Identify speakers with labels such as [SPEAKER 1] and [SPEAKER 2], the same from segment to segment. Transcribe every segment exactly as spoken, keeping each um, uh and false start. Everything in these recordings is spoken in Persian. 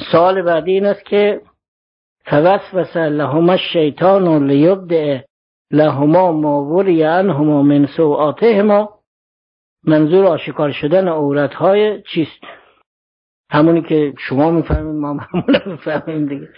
[SPEAKER 1] سوال بعدی این است که فوسوس لهما الشیطان لیبدئ لهما ما وری عنهما من سوآتهما. منظور آشکار شدن عورت‌های چیست؟ همونی که شما میفهمید ما معمولا میفهمیم دیگه.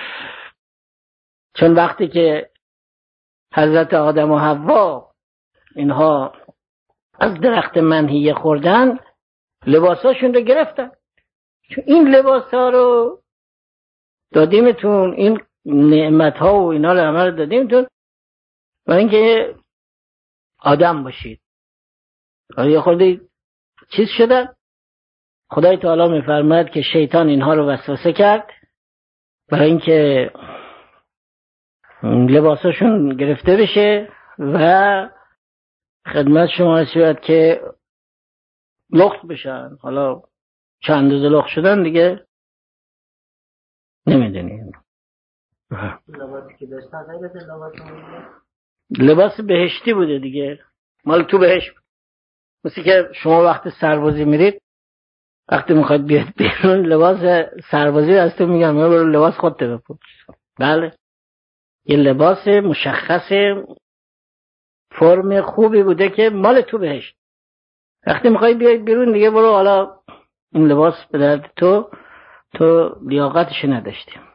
[SPEAKER 1] چون وقتی که حضرت آدم و حوا اینها از درخت منهیه خوردن، لباساشون رو گرفتن. چون این لباسا رو دادیمتون، این نعمت‌ها و اینا رو همه رو دادیمتون برای اینکه آدم باشید. یه خورده چیز شدن. خدای تعالی میفرماید که شیطان اینها رو وسوسه کرد برای اینکه لباساشون گرفته بشه و خدمت شما رسید که لخت بشن. حالا چند اندازه لخت شدن دیگه نمیدونیم.
[SPEAKER 2] لباسی که داشتن غیر از لباس
[SPEAKER 1] لباس بهشتی بوده دیگه، مال تو بهشت بود. مثل که شما وقت سربازی میرید، وقتی میخواید بیاد بیرون لباس سربازی هستون میگن ما برو لباس خودت بپوش. بله، یه لباس مشخص فرم خوبی بوده که مال تو بهشت. وقتی میخوای بیاید بیرون دیگه برو، حالا این لباس به درد تو تو لیاقتش نداشتی.